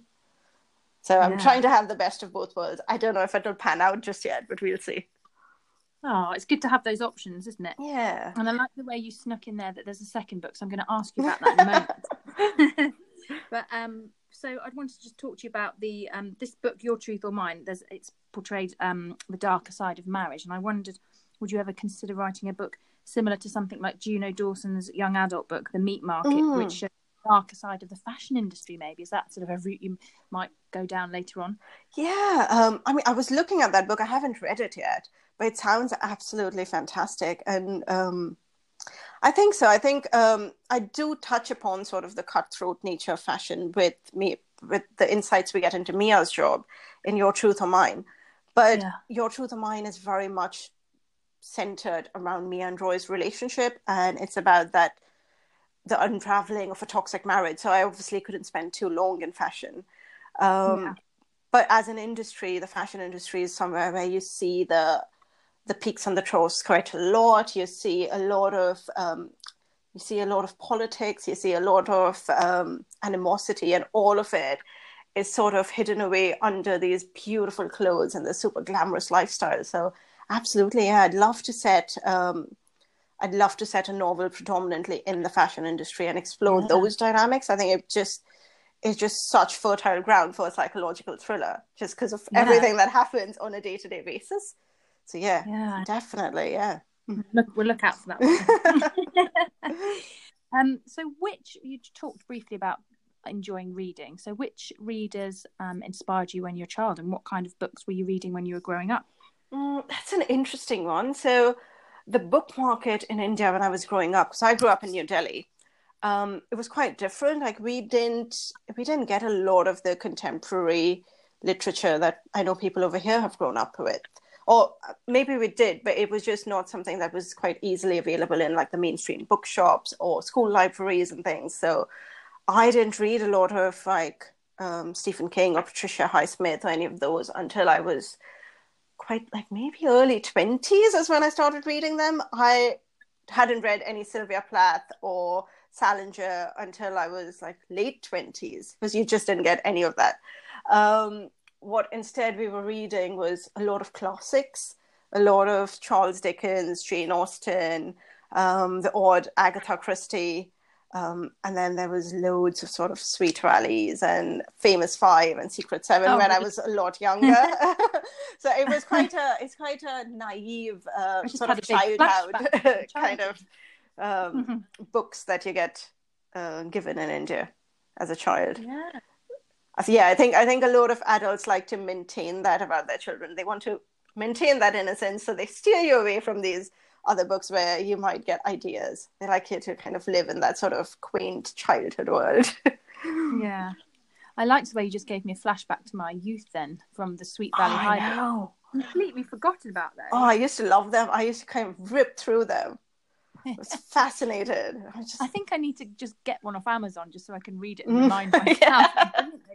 So I'm Yeah. trying to have the best of both worlds. I don't know if it'll pan out just yet, but we'll see. Oh, it's good to have those options, isn't it? Yeah. And I like the way you snuck in there that there's a second book, so I'm going to ask you about that in a moment. But um, so I wanted to just talk to you about the um, this book, Your Truth or Mine. There's it's portrayed um, the darker side of marriage, and I wondered, would you ever consider writing a book similar to something like Juno Dawson's young adult book, The Meat Market, Mm. which shows the darker side of the fashion industry? Maybe is that sort of a route you might go down later on? Yeah. Um, I mean, I was looking at that book. I haven't read it yet, but it sounds absolutely fantastic. And um, I think so. I think um, I do touch upon sort of the cutthroat nature of fashion with me, with the insights we get into Mia's job in Your Truth or Mine. But Yeah. Your Truth or Mine is very much centered around Mia and Roy's relationship, and it's about that the unraveling of a toxic marriage. So I obviously couldn't spend too long in fashion. Um, Yeah. But as an industry, the fashion industry is somewhere where you see the the peaks and the troughs quite a lot. You see a lot of um, you see a lot of politics. You see a lot of um, animosity, and all of it is sort of hidden away under these beautiful clothes and the super glamorous lifestyle. So absolutely, yeah, I'd love to set. Um, I'd love to set a novel predominantly in the fashion industry and explore Yeah. those dynamics. I think it just it's just such fertile ground for a psychological thriller, just because of Yeah. everything that happens on a day-to-day basis. So yeah, Yeah. definitely, yeah. Look, we'll look out for that one. um, so which, you talked briefly about enjoying reading. So which readers um, inspired you when you were a child, and what kind of books were you reading when you were growing up? Mm, that's an interesting one. So the book market in India when I was growing up, because I grew up in New Delhi, um, it was quite different. Like we didn't, we didn't get a lot of the contemporary literature that I know people over here have grown up with. Or maybe we did, but it was just not something that was quite easily available in like the mainstream bookshops or school libraries and things. So I didn't read a lot of like um, Stephen King or Patricia Highsmith or any of those until I was quite like maybe early twenties is when I started reading them. I hadn't read any Sylvia Plath or Salinger until I was like late twenties, because you just didn't get any of that. Um, what instead we were reading was a lot of classics, a lot of Charles Dickens, Jane Austen, um, the odd Agatha Christie, um, and then there was loads of sort of Sweet Rallies and Famous Five and Secret Seven Oh, when I really? was a lot younger. So it was quite a it's quite a naive uh, I just sort had of a big childhood flashback to kind of um, books that you get uh, given in India as a child. Yeah. So, yeah, I think I think a lot of adults like to maintain that about their children. They want to maintain that innocence, so they steer you away from these other books where you might get ideas. They like you to kind of live in that sort of quaint childhood world. Yeah. I liked the way you just gave me a flashback to my youth then, from the Sweet Valley Oh, High. I know. Completely forgotten about those. Oh, I used to love them. I used to kind of rip through them. I was fascinated. I just... I think I need to just get one off Amazon just so I can read it and remind myself. yeah,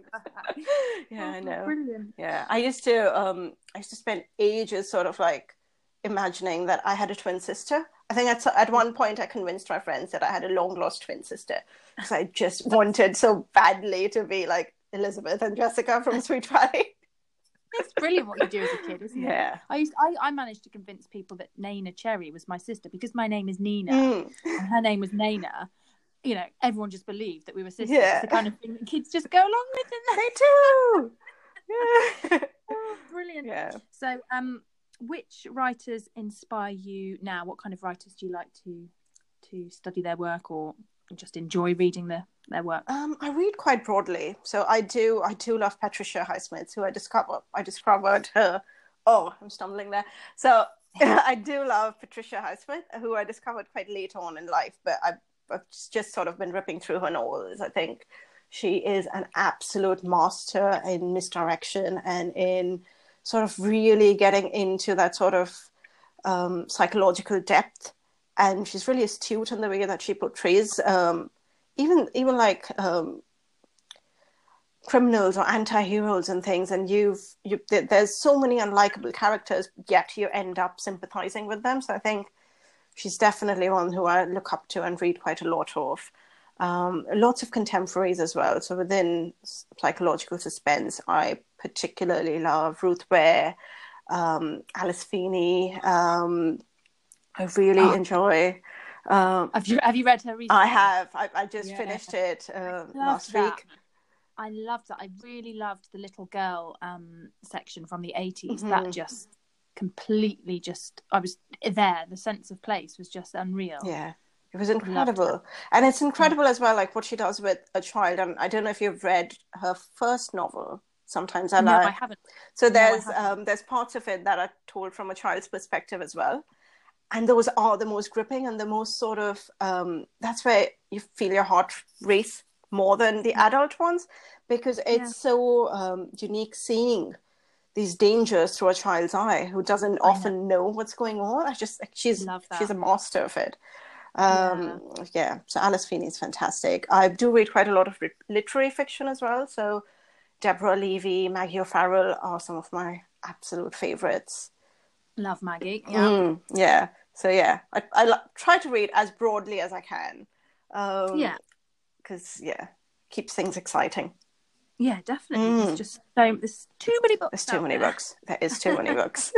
yeah, I know. Brilliant. Yeah, I used to. Um, I used to spend ages, sort of like imagining that I had a twin sister. I think at at one point I convinced my friends that I had a long lost twin sister because I just wanted so badly to be like Elizabeth and Jessica from Sweet Valley. It's brilliant what you do as a kid, isn't it? Yeah. I used I, I managed to convince people that Naina Cherry was my sister because my name is Nina Mm. and her name was Naina. You know, everyone just believed that we were sisters. Yeah. It's the kind of thing that kids just go along with, isn't They do. Yeah. Oh, brilliant. Yeah. So, um, which writers inspire you now? What kind of writers do you like to to study their work or just enjoy reading the, their work? Um, I read quite broadly, so I do. I do love Patricia Highsmith, who I discovered. I discovered her. Oh, I'm stumbling there. So I do love Patricia Highsmith, who I discovered quite late on in life, but I've, I've just sort of been ripping through her novels. I think she is an absolute master in misdirection and in sort of really getting into that sort of um, psychological depth. And she's really astute in the way that she portrays um, even even like um, criminals or anti-heroes and things. And you've you, there's so many unlikable characters, yet you end up sympathizing with them. So I think she's definitely one who I look up to and read quite a lot of. Um, lots of contemporaries as well. So within psychological suspense, I particularly love Ruth Ware, um, Alice Feeney. Um, I really Oh. enjoy. Um, Have you have you read her recently? I have. I, I just Yeah. finished it uh, Love last that. week. I loved that. I really loved the little girl um, section from the eighties. Mhm. That just completely just, I was there. The sense of place was just unreal. Yeah, it was incredible. And it's incredible as well, like what she does with a child. And I don't know if you've read her first novel, Sometimes I No, Lie. I haven't. So No, I there's haven't. um, there's parts of it that are told from a child's perspective as well. And those are the most gripping and the most sort of, um, that's where you feel your heart race more than the adult ones, because it's Yeah. so um, unique seeing these dangers through a child's eye who doesn't often know what's going on. I just, she's, Love that. she's a master of it. Um, yeah. yeah, so Alice Feeney is fantastic. I do read quite a lot of literary fiction as well. So Deborah Levy, Maggie O'Farrell are some of my absolute favorites. Love Maggie. Yeah. Mm, yeah. So yeah, I, I lo- try to read as broadly as I can. Um, Yeah. Because yeah, keeps things exciting. Yeah, definitely. Mm. There's just so there's too many books. There's too out many there. books. There is too many books.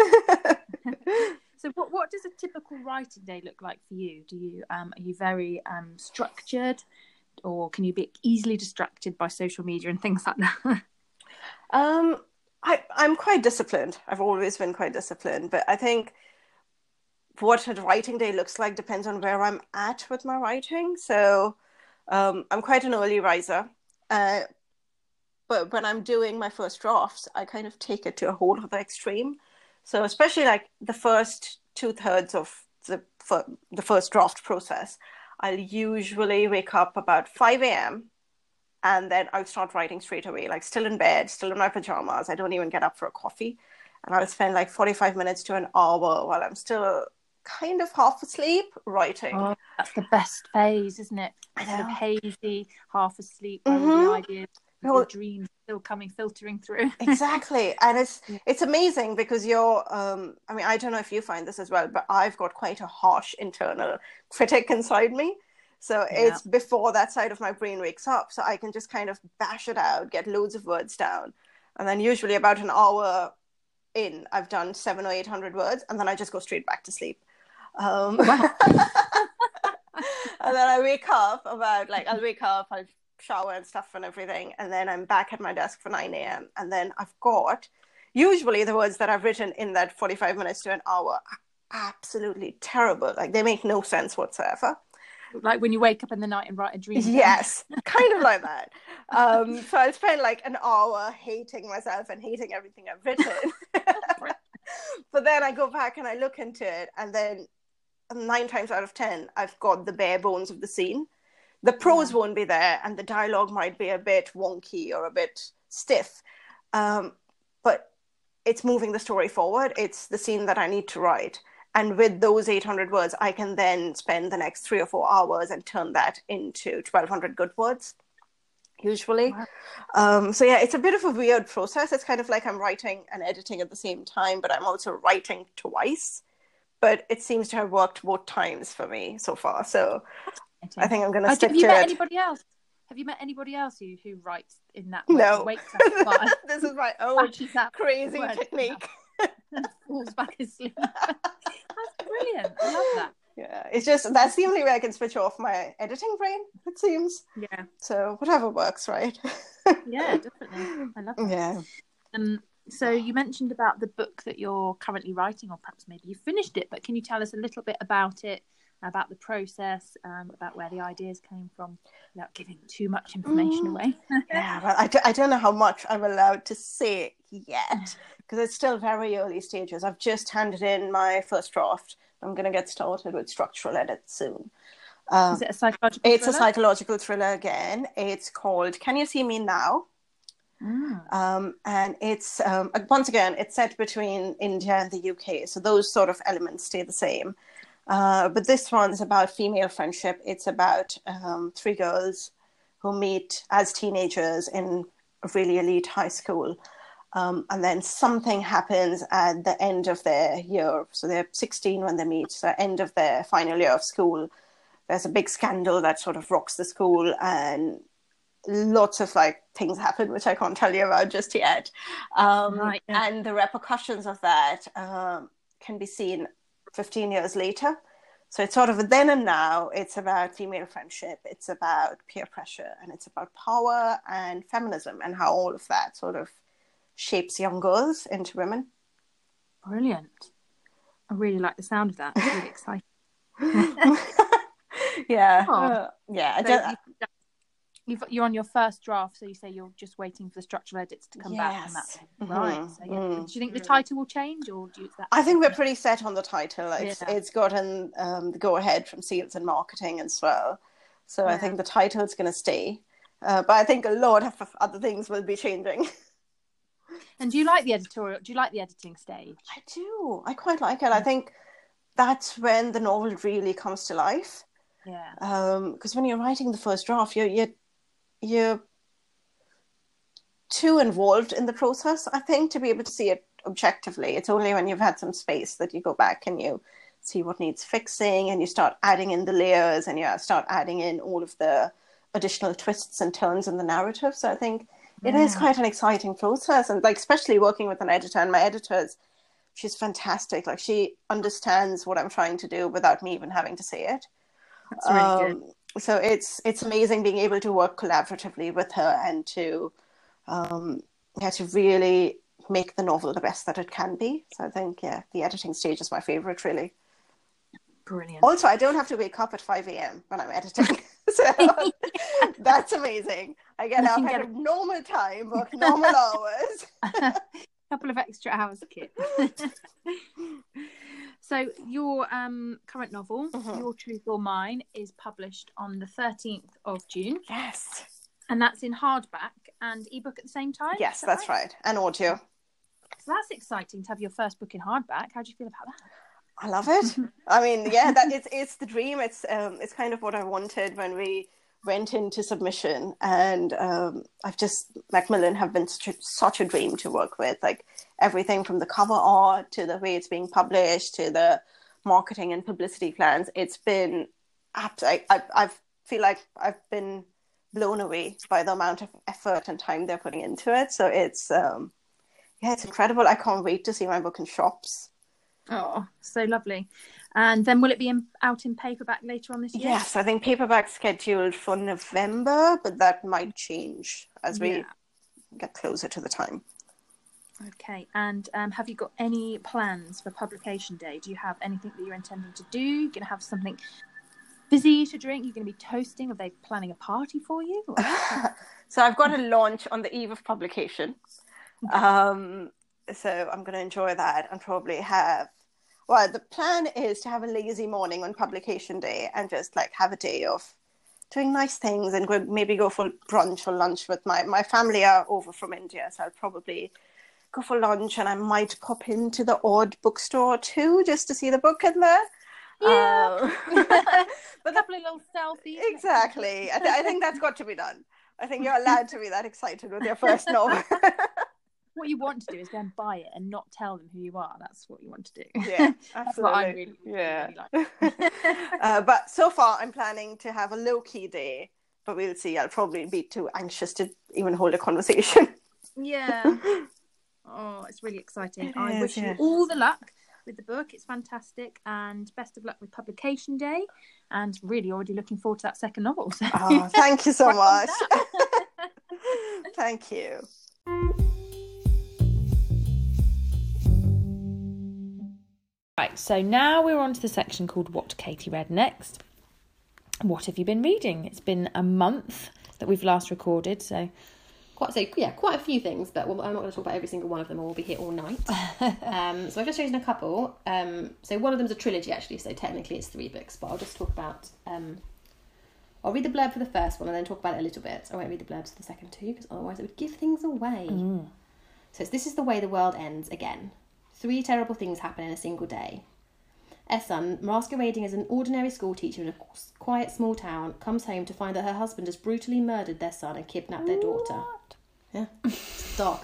So what what does a typical writing day look like for you? Do you um are you very um structured, or can you be easily distracted by social media and things like that? um, I I'm quite disciplined. I've always been quite disciplined, but I think what a writing day looks like depends on where I'm at with my writing. So um, I'm quite an early riser. Uh, but when I'm doing my first drafts, I kind of take it to a whole other extreme. So especially like the first two thirds of the the first draft process, I'll usually wake up about five a.m. and then I'll start writing straight away, like still in bed, still in my pajamas. I don't even get up for a coffee. And I'll spend like forty-five minutes to an hour while I'm still kind of half asleep writing. Oh, that's the best phase, isn't it? I Sort of know. hazy, half asleep, where all Mhm. the ideas, Well- the dreams still coming filtering through. Exactly. And it's Yeah. it's amazing because you're um I mean, I don't know if you find this as well, but I've got quite a harsh internal critic inside me. So Yeah. it's before that side of my brain wakes up. So I can just kind of bash it out, get loads of words down. And then usually about an hour in, I've done seven or eight hundred words, and then I just go straight back to sleep. Um, and then I wake up about like I'll wake up, I'll shower and stuff and everything, and then I'm back at my desk for nine a.m. and then I've got usually the words that I've written in that forty-five minutes to an hour are absolutely terrible. Like they make no sense whatsoever. Like when you wake up in the night and write a dream. Yes, kind of like that. Um, so I spent like an hour hating myself and hating everything I've written. But then I go back and I look into it, and then nine times out of ten, I've got the bare bones of the scene. The prose yeah. won't be there, and the dialogue might be a bit wonky or a bit stiff. Um, but it's moving the story forward. It's the scene that I need to write. And with those eight hundred words, I can then spend the next three or four hours and turn that into twelve hundred good words, usually. Wow. Um, so yeah, it's a bit of a weird process. It's kind of like I'm writing and editing at the same time, but I'm also writing twice. But it seems to have worked both times for me so far. So I think I'm going to stick to it. Have you met anybody else? Have you met anybody else who, who writes in that way? No. Wakes up This is my own crazy technique. And falls back asleep. That's brilliant. I love that. Yeah, it's just that's the only way I can switch off my editing brain, it seems. Yeah. So whatever works, right? Yeah, definitely. I love that. Yeah. Um. So you mentioned about the book that you're currently writing, or perhaps maybe you finished it, but can you tell us a little bit about it, about the process, um, about where the ideas came from, without giving too much information mm. away? Yeah, well, I, d- I don't know how much I'm allowed to say yet, because it's still very early stages. I've just handed in my first draft. I'm going to get started with structural edits soon. Um, Is it a psychological It's thriller? a psychological thriller again. It's called Can You See Me Now? Mm. Um, and it's, um, once again, it's set between India and the U K. So those sort of elements stay the same. Uh, but this one's about female friendship. It's about um, three girls who meet as teenagers in a really elite high school. Um, and then something happens at the end of their year. So they're sixteen when they meet. So end of their final year of school, there's a big scandal that sort of rocks the school, and lots of like things happen, which I can't tell you about just yet. Um, right, yeah. And the repercussions of that um, can be seen fifteen years later. So it's sort of a then and now. It's about female friendship. It's about peer pressure, and it's about power and feminism, and how all of that sort of shapes young girls into women. Brilliant. I really like the sound of that. It's really exciting. Yeah. Uh, yeah. I so don't, you've, you're on your first draft, so you say you're just waiting for the structural edits to come yes. back from that. Mm-hmm. Right. So, yeah. Mm. Do you think the title will change, or do you? Is that I think we're pretty set on the title. It's, yeah. it's gotten um, the go-ahead from sales and marketing as well. So yeah. I think the title's going to stay. Uh, but I think a lot of other things will be changing. And do you like the editorial? Do you like the editing stage? I do. I quite like it. I think that's when the novel really comes to life. Yeah. Because um, when you're writing the first draft, you're, you're you're too involved in the process, I think, to be able to see it objectively. It's only when you've had some space that you go back and you see what needs fixing, and you start adding in the layers, and you start adding in all of the additional twists and turns in the narrative. So I think it yeah. is quite an exciting process, and like especially working with an editor. And my editor is, she's fantastic. Like she understands what I'm trying to do without me even having to say it. That's really um, good. So it's it's amazing being able to work collaboratively with her, and to um, yeah to really make the novel the best that it can be. So I think yeah, the editing stage is my favorite, really. Brilliant. Also, I don't have to wake up at five a.m. when I'm editing, so that's amazing. I get up at a normal time, work normal hours. A couple of extra hours, Kit. So your um, current novel, mm-hmm. Your Truth or Mine, is published on the thirteenth of June. Yes. And that's in hardback and ebook at the same time? Yes, that that's right? right. And audio. So that's exciting to have your first book in hardback. How do you feel about that? I love it. I mean, yeah, that it's it's the dream. It's um it's kind of what I wanted when we went into submission, and um I've just Macmillan have been such a, such a dream to work with. Like everything from the cover art to the way it's being published to the marketing and publicity plans. It's been I I I feel like I've been blown away by the amount of effort and time they're putting into it. So it's um yeah, it's incredible. I can't wait to see my book in shops. Oh, so lovely. And then will it be in, out in paperback later on this year? Yes, I think paperback's scheduled for November, but that might change as we yeah. get closer to the time. Okay, and um, have you got any plans for publication day? Do you have anything that you're intending to do? You're going to have something fizzy to drink? You're going to be toasting? Are they planning a party for you? So I've got a launch on the eve of publication. Um, so I'm going to enjoy that and probably have, well, the plan is to have a lazy morning on publication day and just like have a day of doing nice things and go, maybe go for brunch or lunch with my, my family are over from India. So I'll probably go for lunch and I might pop into the odd bookstore too, just to see the book in there. Yeah. Um, but a couple of little selfies. Exactly. I, th- I think that's got to be done. I think you're allowed to be that excited with your first novel. What you want to do is go and buy it and not tell them who you are. That's what you want to do. Yeah, absolutely. That's what I really, yeah. really like. uh, but so far, I'm planning to have a low-key day, but we'll see. I'll probably be too anxious to even hold a conversation. Yeah. Oh, it's really exciting. It I is, wish yeah. you all the luck with the book. It's fantastic, and best of luck with publication day, and really already looking forward to that second novel. So. Oh, thank you so much. Thank you. Right, so now we're on to the section called What Katie Read Next. What have you been reading? It's been a month that we've last recorded, so... Quite, so yeah, quite a few things, but well, I'm not going to talk about every single one of them, or we'll be here all night. um, so I've just chosen a couple. Um, so one of them's a trilogy, actually, so technically it's three books, but I'll just talk about... Um, I'll read the blurb for the first one and then talk about it a little bit. I won't read the blurbs for the second two, because otherwise it would give things away. Mm. So it's This is the Way the World Ends Again. Three terrible things happen in a single day. Ehsan, masquerading as an ordinary school teacher in a quiet small town, comes home to find that her husband has brutally murdered their son and kidnapped their daughter. What? Yeah, it's dark.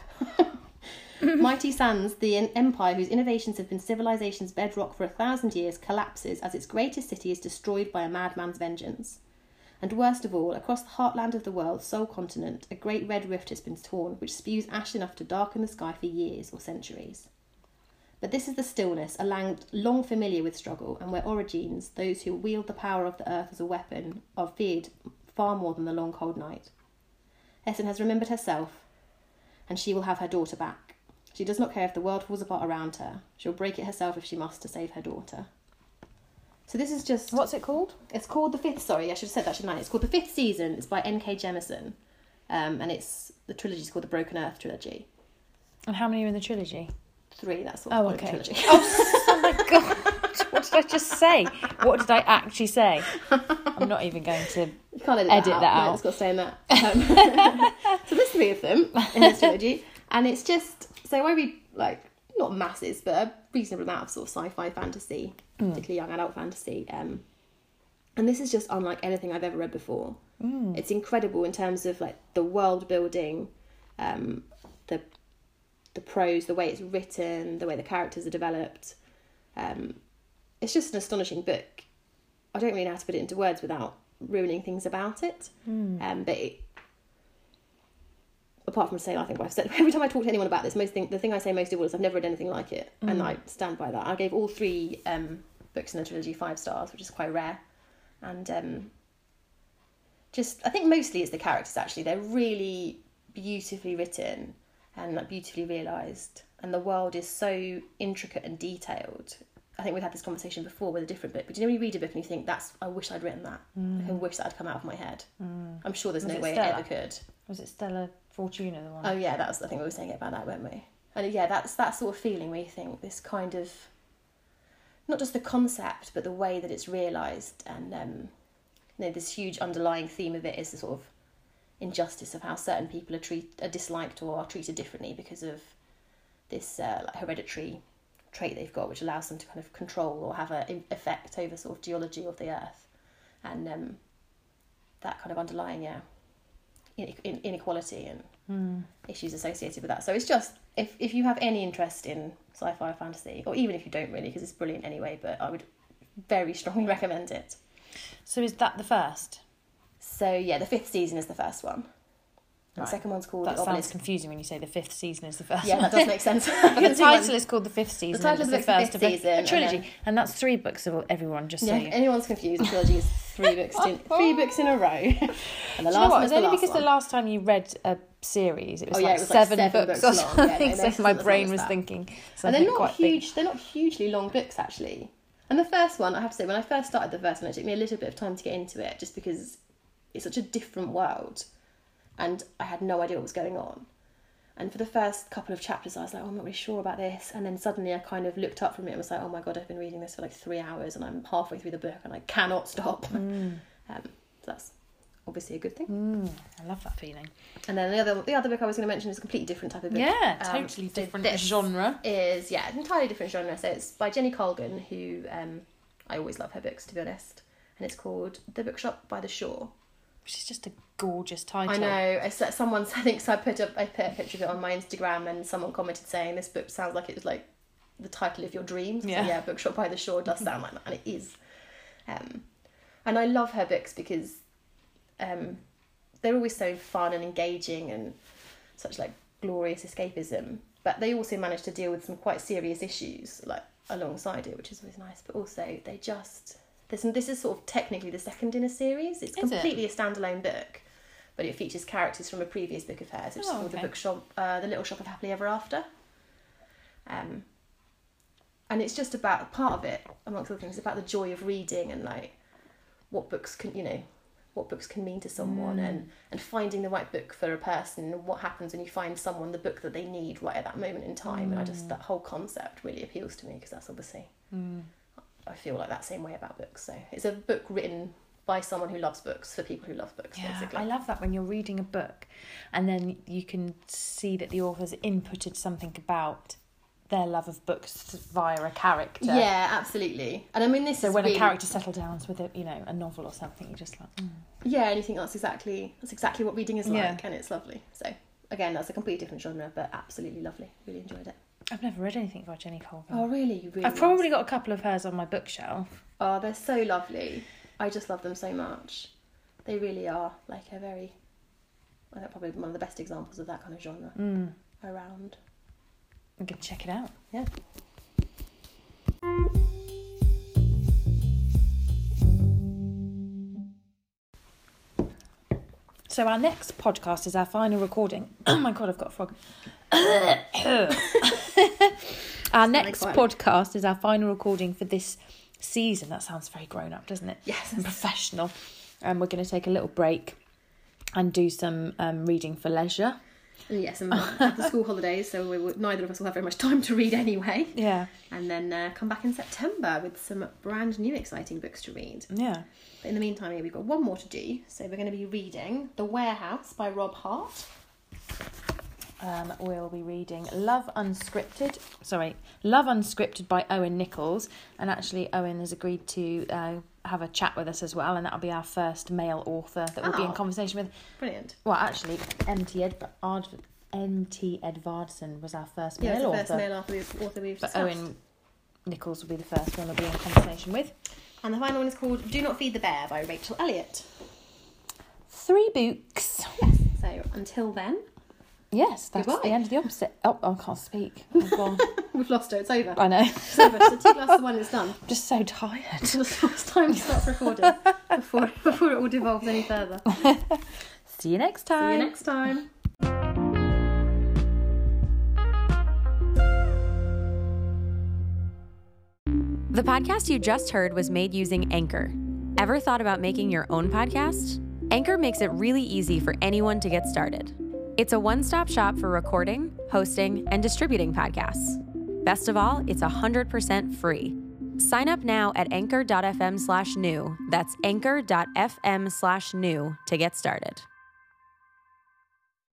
Mighty Sans, the empire whose innovations have been civilization's bedrock for a thousand years, collapses as its greatest city is destroyed by a madman's vengeance. And worst of all, across the heartland of the world's sole continent, a great red rift has been torn, which spews ash enough to darken the sky for years or centuries. But this is the stillness, a land long familiar with struggle, and where origines, those who wield the power of the earth as a weapon, are feared far more than the long cold night. Ehsan has remembered herself, and she will have her daughter back. She does not care if the world falls apart around her. She'll break it herself if she must to save her daughter. So this is just... What's it called? It's called The Fifth... Sorry, I should have said that, shouldn't I? It's called The Fifth Season. It's by N K Jemisin. Um, and it's... The trilogy is called The Broken Earth Trilogy. And how many are in the trilogy? Three, that's what Oh, the okay. trilogy. Oh, oh my God. What did I just say? What did I actually say? I'm not even going to You can't edit, edit that out. that No, out. it's got to stay in that. Um, so there's three of them in this trilogy. And it's just... So I read, like, not masses, but a reasonable amount of sort of sci-fi fantasy, mm. particularly young adult fantasy. Um, and this is just unlike anything I've ever read before. Mm. It's incredible in terms of, like, the world building, um, the... the prose, the way it's written, the way the characters are developed. Um, it's just an astonishing book. I don't really know how to put it into words without ruining things about it. Mm. Um, but it, apart from saying, I think what I've said, every time I talk to anyone about this, most thing, the thing I say most of all is I've never read anything like it. Mm. And I stand by that. I gave all three um, books in the trilogy five stars, which is quite rare. And um, just, I think mostly it's the characters, actually. They're really beautifully written and like beautifully realised, and the world is so intricate and detailed. I think we've had this conversation before with a different book, but you know when you read a book and you think, "That's I wish I'd written that. Mm. I wish that had come out of my head." Mm. I'm sure there's was no it way Stella? it ever could. Was it Stella Fortuna the one? Oh yeah, that's I think we were saying about that, weren't we? And yeah, that's that sort of feeling where you think this kind of not just the concept, but the way that it's realised, and um, you know, this huge underlying theme of it is the sort of injustice of how certain people are treat are disliked or are treated differently because of this uh, like hereditary trait they've got, which allows them to kind of control or have an effect over sort of geology of the earth, and um, that kind of underlying yeah in- in- inequality and mm. issues associated with that. So it's just if if you have any interest in sci-fi or fantasy, or even if you don't really, because it's brilliant anyway, but I would very strongly recommend it. So is that the first? So yeah, the fifth season is the first one. And Right. The second one's called That The sounds Obelisk. confusing when you say the fifth season is the first Yeah, one. that does make sense. But the title is called the fifth season. title and of it's the the book's first the of fifth a, season, a trilogy, and then- and that's three books of everyone. Just Yeah, so if you. anyone's confused, the trilogy is three books in three books in a row. And the Do last you know one what? is It's the only last because one. the last time you read a series, it was Oh, yeah, like it was like seven, seven books, books or long. Yeah, something. no, so they're my as long brain as was that. thinking And something they're not quite huge. big. They're not hugely long books actually. And the first one, I have to say, when I first started the first one, it took me a little bit of time to get into it, just because it's such a different world, and I had no idea what was going on. And for the first couple of chapters, I was like, oh, I'm not really sure about this. And then suddenly I kind of looked up from it and was like, oh my God, I've been reading this for like three hours and I'm halfway through the book and I cannot stop. Mm. Um, so that's obviously a good thing. Mm, I love that feeling. And then the other the other book I was going to mention is a completely different type of book. Yeah, um, totally so different this genre. Is, yeah, an entirely different genre. So it's by Jenny Colgan, who um, I always love her books, to be honest. And it's called The Bookshop by the Shore. Which is just a gorgeous title. I know. I said someone. I think so. I put up. I put a picture of it on my Instagram, and someone commented saying this book sounds like it was like the title of your dreams. Yeah. So yeah, Bookshop by the Shore does sound like that, and it is. Um, and I love her books because, um, they're always so fun and engaging and such like glorious escapism. But they also manage to deal with some quite serious issues like alongside it, which is always nice. But also they just. This, this is sort of technically the second in a series. It's Is completely it? a standalone book, but it features characters from a previous book of hers, which Oh, is called okay. The Bookshop, uh, The Little Shop of Happily Ever After. Um, and it's just about, part of it, amongst other things, about the joy of reading and like what books can, you know, what books can mean to someone Mm. and, and finding the right book for a person and what happens when you find someone the book that they need right at that moment in time. Mm. And I just, that whole concept really appeals to me because that's obviously... Mm. I feel like that same way about books. So it's a book written by someone who loves books for people who love books, Yeah, basically. I love that when you're reading a book and then you can see that the author's inputted something about their love of books via a character. Yeah, absolutely. And I mean, this So is when really... a character settles down with a, you know, a novel or something, you're just like, mm. Yeah, and you think that's exactly that's exactly what reading is like, Yeah. and it's lovely. So again, that's a completely different genre, but absolutely lovely. Really enjoyed it. I've never read anything by Jenny Colgan. Oh, really? You really? I've probably got a couple of hers on my bookshelf. Oh, they're so lovely. I just love them so much. They really are like a very, I think probably one of the best examples of that kind of genre Mm. around. I'm going to check it out. Yeah. So our next podcast is our final recording. Oh my God, I've got a frog. Our next fun. podcast is our final recording for this season. That sounds very grown up, doesn't it? Yes. And professional. And we're going to take a little break and do some um, reading for leisure. Yes, and we'll have the school holidays, so we will, neither of us will have very much time to read anyway. Yeah. And then uh, come back in September with some brand new exciting books to read. Yeah. But in the meantime, yeah, we've got one more to do. So we're going to be reading The Warehouse by Rob Hart. Um, we'll be reading Love Unscripted. Sorry, Love Unscripted by Owen Nichols. And actually, Owen has agreed to uh, have a chat with us as well, and that'll be our first male author that we'll be in Oh. conversation with. Brilliant. Well, actually, M T Ed- Ard- M T Edvardsen was our first Yeah, male it's the author. first male author we've, author we've But discussed. Owen Nichols will be the first one we'll be in conversation with. And the final one is called Do Not Feed the Bear by Rachel Elliott. Three books. Yes. So until then, Yes, that's Goodbye. the end of the opposite. Oh, I can't speak. Oh, God. we've lost her. It's over. I know. It's over. So two glasses of wine is done. I'm just so tired. It's time to stop recording before before it all devolves any further. See you next See time. you next time. The podcast you just heard was made using Anchor. Ever thought about making your own podcast? Anchor makes it really easy for anyone to get started. It's a one-stop shop for recording, hosting, and distributing podcasts. Best of all, it's one hundred percent free. Sign up now at anchor.fm slash new. That's anchor.fm slash new to get started.